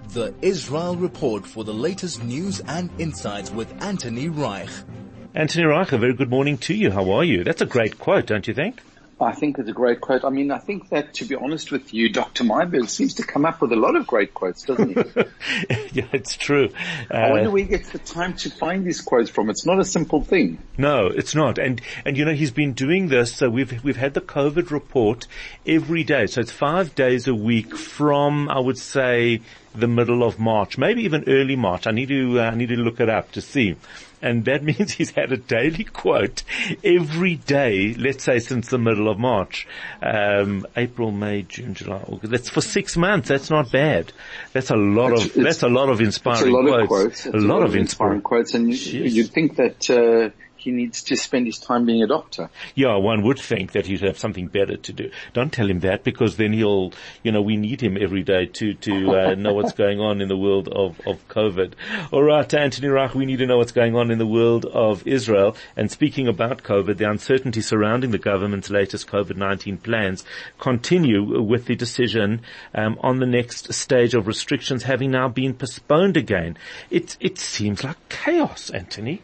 The Israel Report for the latest news and insights with Anthony Reich. Anthony Reich, a very good morning to you. How are you? That's a great quote, don't you think? I think it's a great quote. I mean, I think that, to be honest with you, Dr. Meiberg seems to come up with a lot of great quotes, doesn't he? Yeah, it's true. I wonder where he gets the time to find these quotes from. It's not a simple thing. No, it's not. And you know, he's been doing this. So we've had the COVID report every day. So it's 5 days a week from, I would say, the middle of March, maybe even early March. I need to look it up to see. And that means he's had a daily quote every day, let's say since the middle of March. April, May, June, July, August. That's for 6 months. That's not bad. That's a lot of inspiring quotes. A lot of inspiring quotes. And you'd think that, he needs to spend his time being a doctor. Yeah, one would think that he'd have something better to do. Don't tell him that, because then he'll, we need him every day to know what's going on in the world of COVID. All right, Anthony Reich, we need to know what's going on in the world of Israel. And speaking about COVID, the uncertainty surrounding the government's latest COVID-19 plans continue with the decision on the next stage of restrictions having now been postponed again. It seems like chaos, Anthony.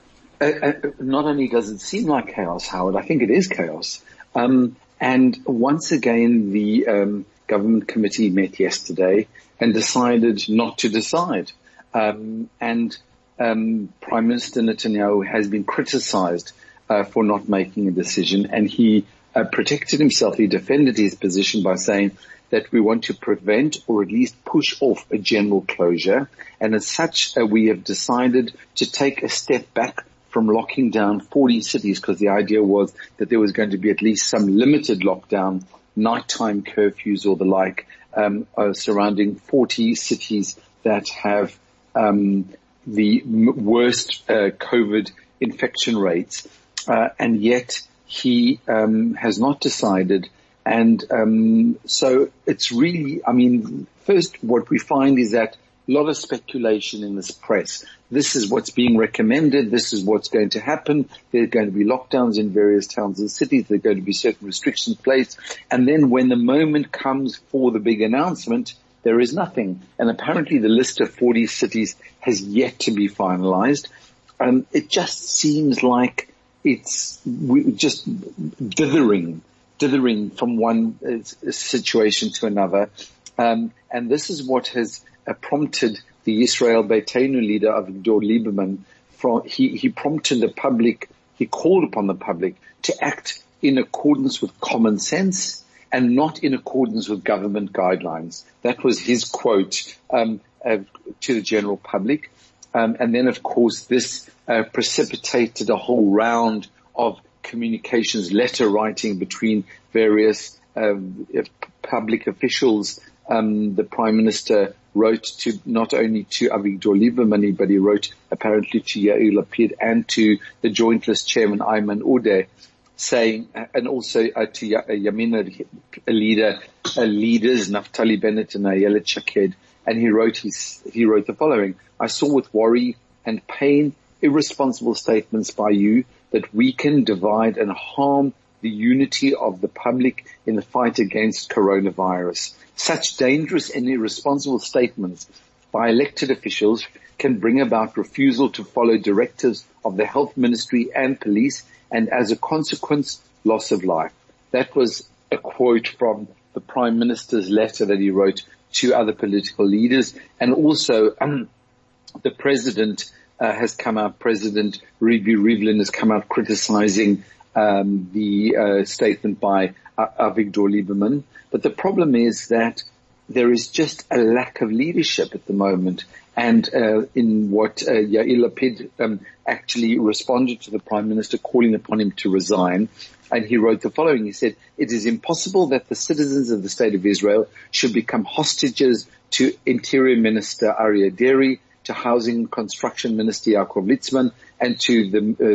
Not only does it seem like chaos, Howard, I think it is chaos. And once again, the government committee met yesterday and decided not to decide. And Prime Minister Netanyahu has been criticized for not making a decision, and he protected himself. He defended his position by saying that we want to prevent or at least push off a general closure. And as such, we have decided to take a step back from locking down 40 cities, because the idea was that there was going to be at least some limited lockdown, nighttime curfews or the like, surrounding 40 cities that have the worst COVID infection rates. And yet he has not decided. And so it's really, first what we find is that a lot of speculation in this press. This is what's being recommended. This is what's going to happen. There are going to be lockdowns in various towns and cities. There are going to be certain restrictions placed. And then when the moment comes for the big announcement, there is nothing. And apparently the list of 40 cities has yet to be finalized. It just seems like it's just dithering from one situation to another. And this is what has prompted the Israel Beitenu leader, Avigdor Lieberman, he prompted the public, he called upon the public to act in accordance with common sense and not in accordance with government guidelines. That was his quote to the general public. And then, of course, this precipitated a whole round of communications, letter writing between various public officials. The Prime Minister wrote to not only to Avigdor Lieberman, but he wrote apparently to Yair Lapid and to the Joint List Chairman Ayman Odeh, saying, and also to Yamina leaders Naftali Bennett and Ayelet Shaked, and he wrote the following: I saw with worry and pain irresponsible statements by you that weaken, divide, and harm the unity of the public in the fight against coronavirus. Such dangerous and irresponsible statements by elected officials can bring about refusal to follow directives of the health ministry and police, and as a consequence, loss of life. That was a quote from the Prime Minister's letter that he wrote to other political leaders. And also, the President has come out, President Ruvi Rivlin has come out criticizing the statement by Avigdor Lieberman. But the problem is that there is just a lack of leadership at the moment. And in what Yair Lapid actually responded to the Prime Minister, calling upon him to resign, and he wrote the following. He said, it is impossible that the citizens of the State of Israel should become hostages to Interior Minister Aryeh Deri, to Housing and Construction Minister Yaakov Litzman, and to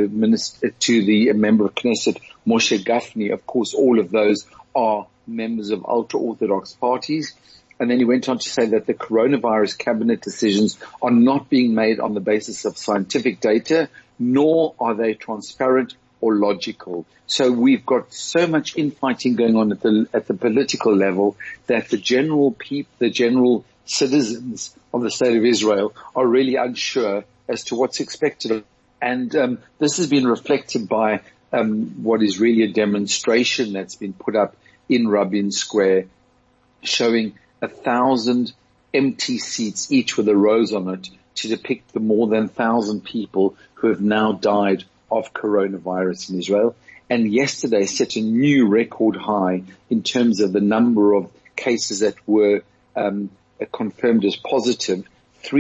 the member of Knesset Moshe Gafni. Of course, all of those are members of ultra-Orthodox parties. And then he went on to say that the coronavirus cabinet decisions are not being made on the basis of scientific data, nor are they transparent or logical. So we've got so much infighting going on at the political level that the general citizens of the state of Israel are really unsure as to what's expected of them. And this has been reflected by what is really a demonstration that's been put up in Rabin Square, showing 1,000 empty seats, each with a rose on it, to depict the more than 1,000 people who have now died of coronavirus in Israel. And yesterday set a new record high in terms of the number of cases that were confirmed as positive,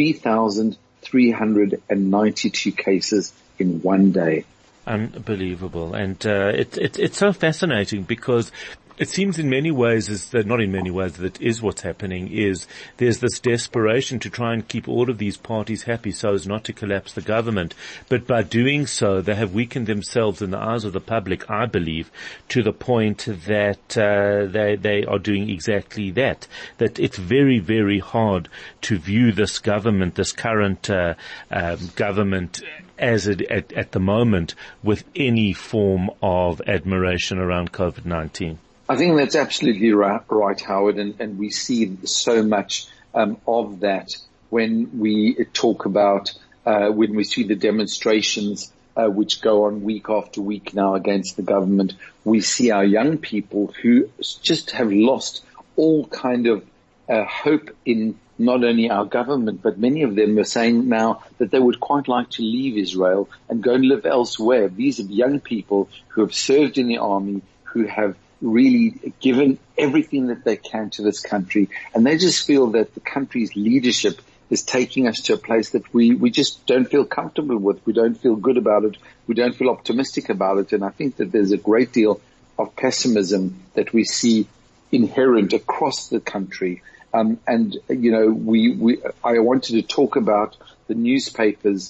3,392 cases in one day. Unbelievable. And it's so fascinating because it seems in many ways not in many ways that is what's happening is there's this desperation to try and keep all of these parties happy so as not to collapse the government. But by doing so, they have weakened themselves in the eyes of the public, I believe, to the point that they are doing exactly that. That it's very, very hard to view this government, this current government, as at the moment, with any form of admiration around COVID-19. I think that's absolutely right, Howard, and we see so much of that when we talk about when we see the demonstrations which go on week after week now against the government. We see our young people who just have lost all kind of hope in not only our government, but many of them are saying now that they would quite like to leave Israel and go and live elsewhere. These are young people who have served in the army, who have really given everything that they can to this country, and they just feel that the country's leadership is taking us to a place that we just don't feel comfortable with. We don't feel good about it. We don't feel optimistic about it. And I think that there's a great deal of pessimism that we see inherent across the country. And you know, I wanted to talk about the newspapers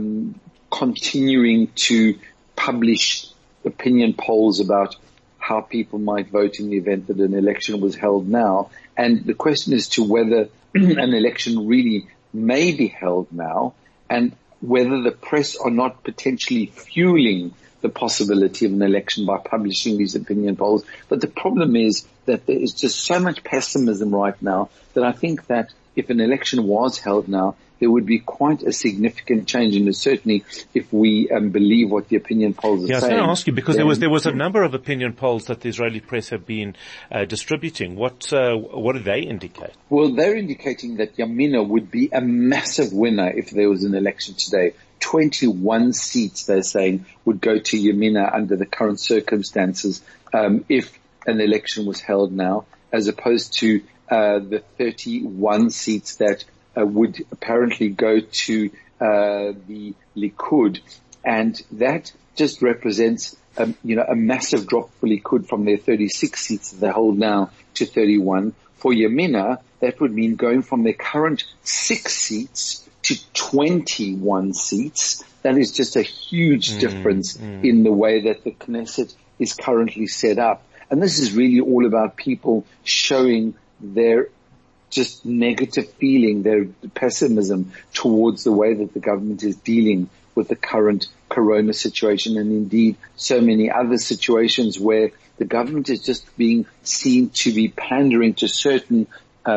continuing to publish opinion polls about how people might vote in the event that an election was held now. And the question is to whether an election really may be held now, and whether the press are not potentially fueling the possibility of an election by publishing these opinion polls. But the problem is that there is just so much pessimism right now that I think that if an election was held now, there would be quite a significant change, and certainly if we believe what the opinion polls are saying. I was going to ask you, because there was a number of opinion polls that the Israeli press have been distributing. What do they indicate? Well, they're indicating that Yamina would be a massive winner if there was an election today. 21 seats, they're saying, would go to Yamina under the current circumstances if an election was held now, as opposed to the 31 seats that would apparently go to the Likud, and that just represents a massive drop for Likud from their 36 seats that they hold now to 31. For Yamina, that would mean going from their current 6 seats to 21 seats. That is just a huge difference in the way that the Knesset is currently set up. And this is really all about people showing their just negative feeling, their pessimism towards the way that the government is dealing with the current corona situation, and indeed so many other situations where the government is just being seen to be pandering to certain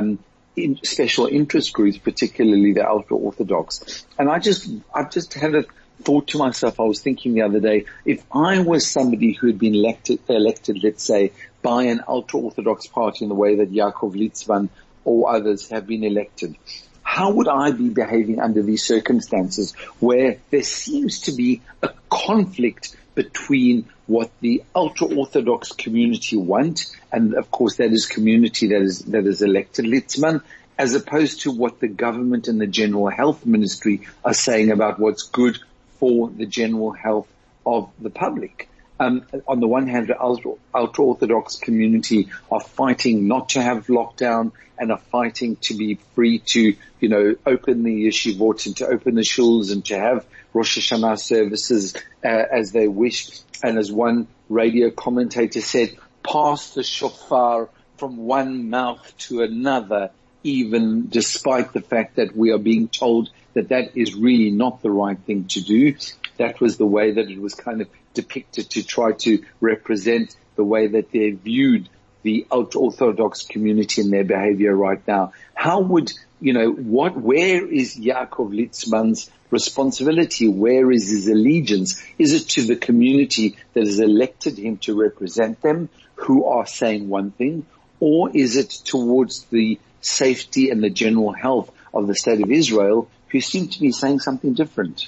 special interest groups, particularly the ultra-Orthodox. And I've just had a thought to myself. I was thinking the other day, if I was somebody who had been elected, let's say, by an ultra-Orthodox party in the way that Yaakov Litzman or others have been elected, how would I be behaving under these circumstances where there seems to be a conflict between what the ultra-Orthodox community want, and of course that is community that is elected Litzman, as opposed to what the government and the General Health Ministry are saying about what's good for the general health of the public. On the one hand, the ultra-Orthodox community are fighting not to have lockdown and are fighting to be free to, open the yeshivot and to open the shuls and to have Rosh Hashanah services as they wish. And as one radio commentator said, pass the shofar from one mouth to another, even despite the fact that we are being told that is really not the right thing to do. That was the way that it was kind of depicted to try to represent the way that they viewed the ultra-Orthodox community and their behavior right now. How would where is Yaakov Litzman's responsibility? Where is his allegiance? Is it to the community that has elected him to represent them, who are saying one thing, or is it towards the safety and the general health of the state of Israel, who seem to be saying something different?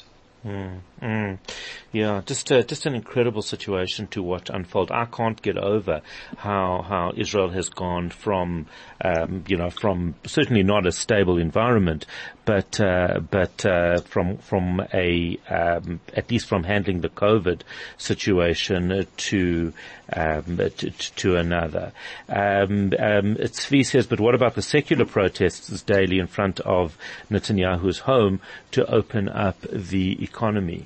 Yeah, just an incredible situation to watch unfold. I can't get over how Israel has gone from, from certainly not a stable environment, but from at least from handling the COVID situation to another. Tzvi says, but what about the secular protests daily in front of Netanyahu's home to open up the economy?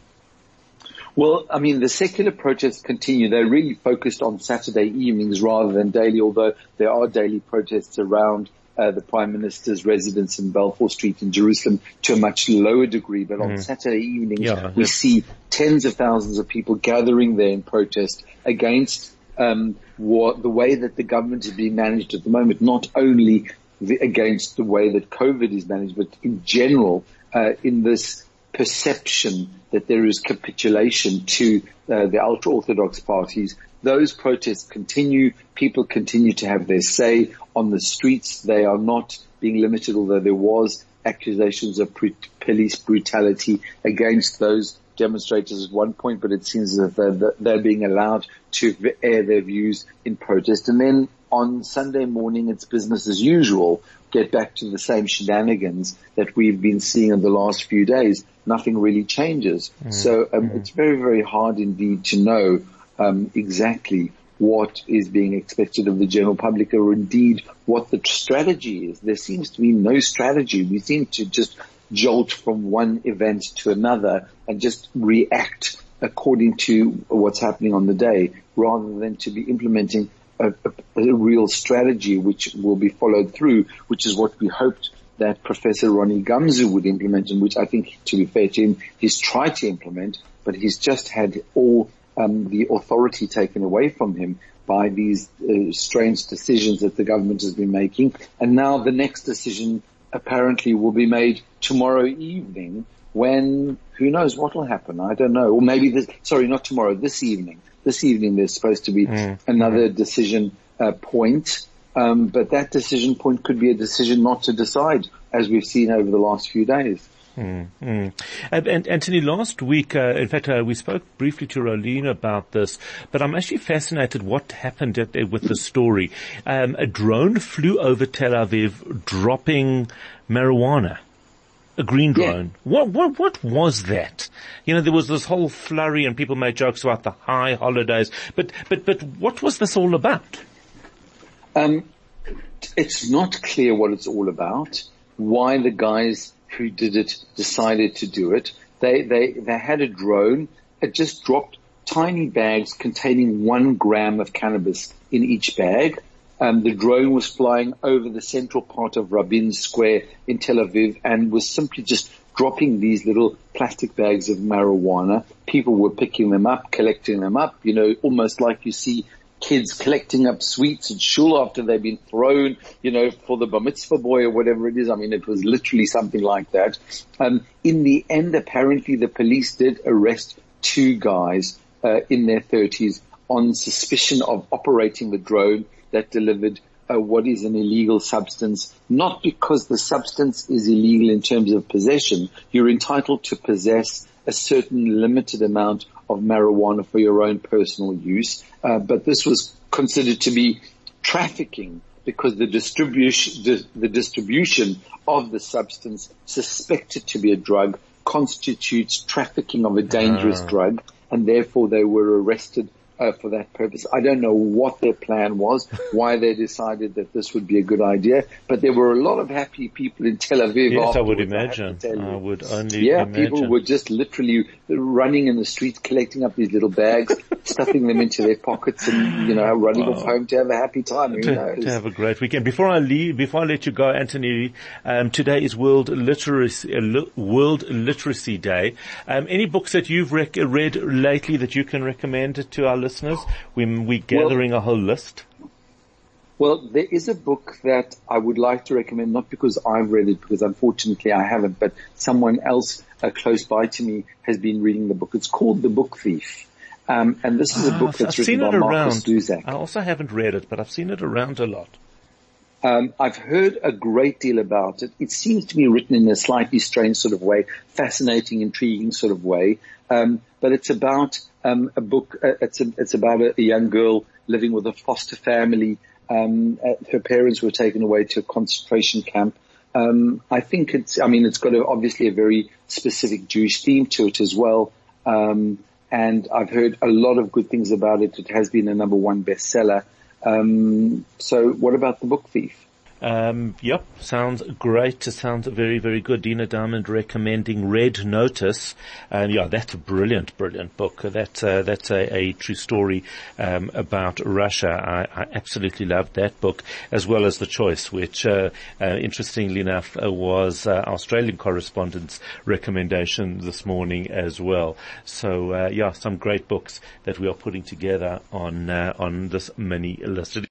Well, I mean, the secular protests continue. They're really focused on Saturday evenings rather than daily, although there are daily protests around the Prime Minister's residence in Balfour Street in Jerusalem to a much lower degree. But on Saturday evenings, we see tens of thousands of people gathering there in protest against the way that the government is being managed at the moment, not only against the way that COVID is managed, but in general, in this perception that there is capitulation to the ultra-Orthodox parties. Those protests continue. People continue to have their say on the streets. They are not being limited, although there was accusations of police brutality against those demonstrators at one point, but it seems that they're being allowed to air their views in protest. And then on Sunday morning, it's business as usual. Get back to the same shenanigans that we've been seeing in the last few days. Nothing really changes. So it's very, very hard indeed to know exactly what is being expected of the general public, or indeed what the strategy is. There seems to be no strategy. We seem to just jolt from one event to another and just react according to what's happening on the day, rather than to be implementing a real strategy which will be followed through, which is what we hoped that Professor Ronnie Gamzu would implement, and which I think, to be fair to him, he's tried to implement, but he's just had all the authority taken away from him by these strange decisions that the government has been making. And now the next decision apparently will be made tomorrow evening, when who knows what will happen. I don't know. Or maybe not tomorrow, this evening. This evening there's supposed to be another decision point. But that decision point could be a decision not to decide, as we've seen over the last few days. And Anthony, last week, in fact, we spoke briefly to Rolene about this, but I'm actually fascinated what happened with the story. A drone flew over Tel Aviv dropping marijuana. A green drone. Yeah. What was that? There was this whole flurry and people made jokes about the high holidays, but what was this all about? It's not clear what it's all about, why the guys who did it decided to do it. They had a drone. It just dropped tiny bags containing 1 gram of cannabis in each bag. The drone was flying over the central part of Rabin Square in Tel Aviv and was simply just dropping these little plastic bags of marijuana. People were picking them up, collecting them up, almost like you see kids collecting up sweets at shul after they've been thrown, for the bar mitzvah boy or whatever it is. I mean, it was literally something like that. In the end, apparently the police did arrest 2 guys in their 30s on suspicion of operating the drone that delivered what is an illegal substance, not because the substance is illegal in terms of possession. You're entitled to possess a certain limited amount of marijuana for your own personal use, but this was considered to be trafficking because the distribution of the substance suspected to be a drug constitutes trafficking of a dangerous drug, and therefore they were arrested for that purpose. I don't know what their plan was, why they decided that this would be a good idea, but there were a lot of happy people in Tel Aviv. Yes, I would imagine. I would only imagine. People were just literally running in the streets, collecting up these little bags, stuffing them into their pockets, and running off home to have a happy time. To have a great weekend. Before I let you go, Anthony, today is World Literacy Day. Any books that you've read lately that you can recommend to our listeners? We're gathering a whole list. Well, there is a book that I would like to recommend, not because I've read it, because unfortunately I haven't, but someone else close by to me has been reading the book. It's called The Book Thief. And this is a book that's written by Marcus Zusak. I also haven't read it, but I've seen it around a lot. I've heard a great deal about it. It seems to be written in a slightly strange sort of way, fascinating, intriguing sort of way. But it's about a book. It's about a young girl living with a foster family. Her parents were taken away to a concentration camp. I think it's got obviously a very specific Jewish theme to it as well. And I've heard a lot of good things about it. It has been a #1 bestseller. So what about The Book Thief? Yep, sounds great. Sounds very, very good. Dina Diamond recommending Red Notice. That's a brilliant book. That's a true story, about Russia. I absolutely loved that book, as well as The Choice, which, interestingly enough, was Australian correspondent's recommendation this morning as well. So, some great books that we are putting together on this mini list.